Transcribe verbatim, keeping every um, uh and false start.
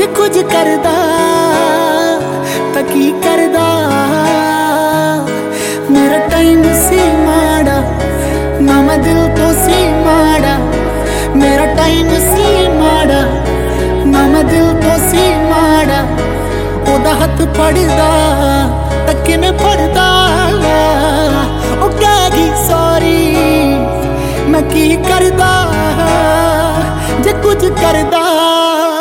जे कुछ करदा तां की करदा। मेरा टाइम सी माड़ा ना मैं दिल तो सी माड़ा, मेरा टाइम सी माड़ा ना मैं दिल तो सी माड़ा। ओदा हथ फड़दा तां किवें फड़दा, ओ कह गई सॉरी मैं की करदा जे कुछ करदा।